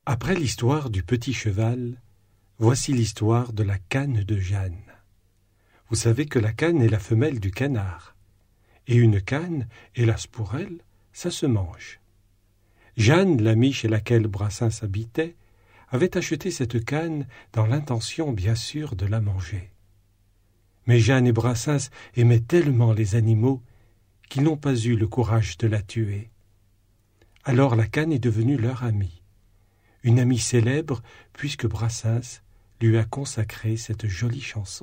Après l'histoire du petit cheval, voici l'histoire de la canne de Jeanne. Vous savez que la canne est la femelle du canard. Et une canne, hélas pour elle, ça se mange. Jeanne, l'amie chez laquelle Brassens habitait, avait acheté cette canne dans l'intention, bien sûr, de la manger. Mais Jeanne et Brassens aimaient tellement les animaux qu'ils n'ont pas eu le courage de la tuer. Alors la canne est devenue leur amie. Une amie célèbre, puisque Brassens lui a consacré cette jolie chanson.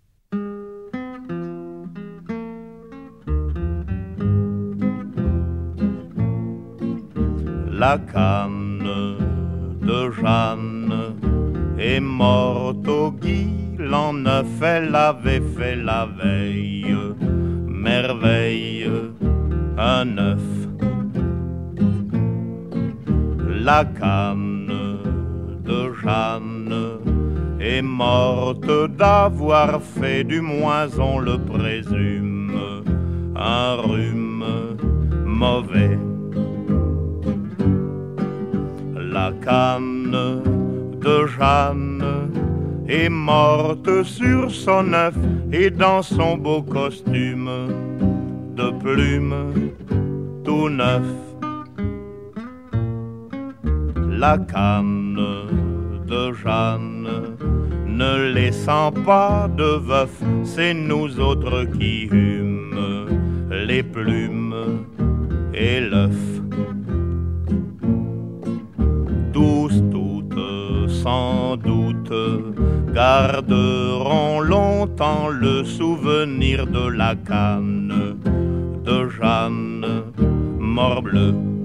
La canne de Jeanne est morte au gui, l'an 9, elle avait fait la veille, merveille, un œuf. La canne de Jeanne est morte d'avoir fait du moins, on le présume, un rhume mauvais. La canne de Jeanne est morte sur son œuf et dans son beau costume de plumes tout neuf. La canne de Jeanne ne laissant pas de veuf, c'est nous autres qui hûmes les plumes et l'œuf. Tous, toutes, sans doute, garderont longtemps le souvenir de la canne de Jeanne, morbleu.